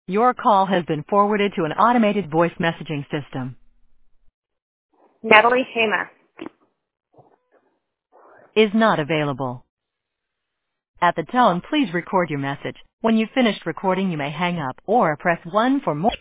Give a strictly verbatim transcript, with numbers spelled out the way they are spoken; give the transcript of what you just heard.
Your call has been forwarded to an automated voice messaging system. Natalie Hema. Is not available. At the tone, please record your message. When you've finished recording, you may hang up or press one for more.